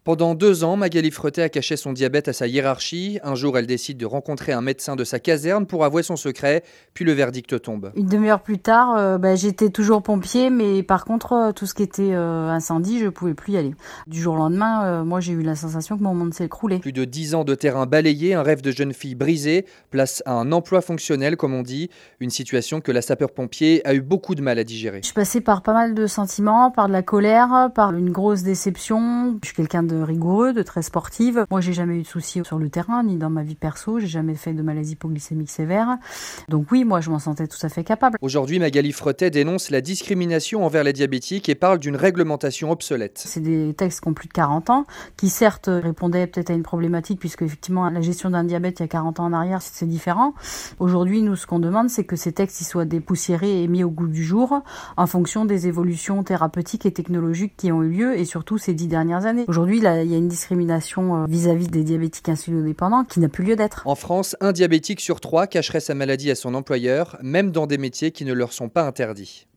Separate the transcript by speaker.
Speaker 1: Pendant 2 ans, Magali Fretet a caché son diabète à sa hiérarchie. Un jour, elle décide de rencontrer un médecin de sa caserne pour avouer son secret, puis le verdict tombe.
Speaker 2: Une demi-heure plus tard, j'étais toujours pompier, mais par contre, tout ce qui était incendie, je pouvais plus y aller. Du jour au lendemain, moi j'ai eu la sensation que mon monde s'est écroulé.
Speaker 1: Plus de 10 ans de terrain balayé, un rêve de jeune fille brisé, place à un emploi fonctionnel, comme on dit. Une situation que la sapeur-pompier a eu beaucoup de mal à digérer.
Speaker 2: Je suis passée par pas mal de sentiments, par de la colère, par une grosse déception. Je suis quelqu'un de rigoureux, de très sportive. Moi, j'ai jamais eu de soucis sur le terrain, ni dans ma vie perso. J'ai jamais fait de maladie hypoglycémique sévère. Donc oui, moi, je m'en sentais tout à fait capable.
Speaker 1: Aujourd'hui, Magali Fretet dénonce la discrimination envers les diabétiques et parle d'une réglementation obsolète.
Speaker 2: C'est des textes qui ont plus de 40 ans, qui certes répondaient peut-être à une problématique, puisque effectivement, la gestion d'un diabète il y a 40 ans en arrière, c'est différent. Aujourd'hui, nous, ce qu'on demande, c'est que ces textes ils soient dépoussiérés et mis au goût du jour en fonction des évolutions thérapeutiques et technologiques qui ont eu lieu, et surtout ces 10 dernières années. Aujourd'hui, là, il y a une discrimination vis-à-vis des diabétiques insulinodépendants qui n'a plus lieu d'être.
Speaker 1: En France, un diabétique sur 3 cacherait sa maladie à son employeur, même dans des métiers qui ne leur sont pas interdits.